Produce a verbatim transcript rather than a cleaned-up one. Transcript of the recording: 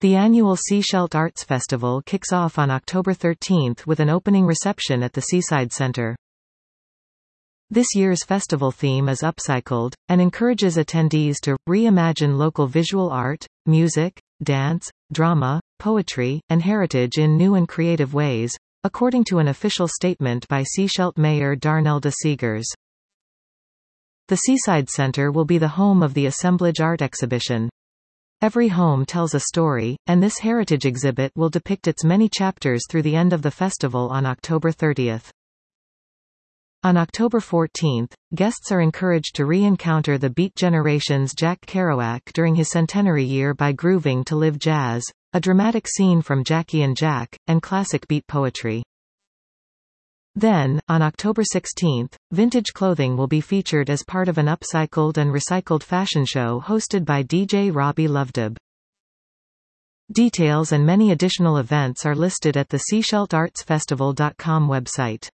The annual Seashelt Arts Festival kicks off on October thirteenth with an opening reception at the Seaside Center. This year's festival theme is Upcycled, and encourages attendees to reimagine local visual art, music, dance, drama, poetry, and heritage in new and creative ways, according to an official statement by Seashelt Mayor Darnelda Seegers. The Seaside Center will be the home of the Assemblage Art Exhibition. Every home tells a story, and this heritage exhibit will depict its many chapters through the end of the festival on October thirtieth. On October fourteenth, guests are encouraged to re-encounter the Beat Generation's Jack Kerouac during his centenary year by grooving to live jazz, a dramatic scene from Jackie and Jack, and classic beat poetry. Then, on October sixteenth, vintage clothing will be featured as part of an upcycled and recycled fashion show hosted by D J Robbie Lovedub. Details and many additional events are listed at the seashelt arts festival dot com website.